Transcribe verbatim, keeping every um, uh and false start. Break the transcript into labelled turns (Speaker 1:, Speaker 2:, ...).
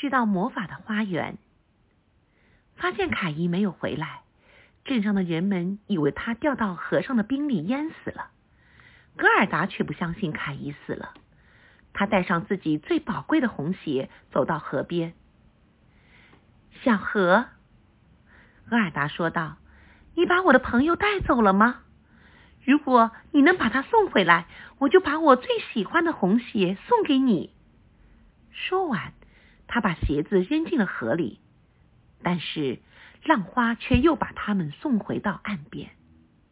Speaker 1: 直到魔法的花园。发现凯伊没有回来，镇上的人们以为他掉到河上的冰里淹死了。戈尔达却不相信凯伊死了，他带上自己最宝贵的红鞋，走到河边。小河，戈尔达说道，你把我的朋友带走了吗？如果你能把他送回来，我就把我最喜欢的红鞋送给你。说完，他把鞋子扔进了河里，但是浪花却又把他们送回到岸边。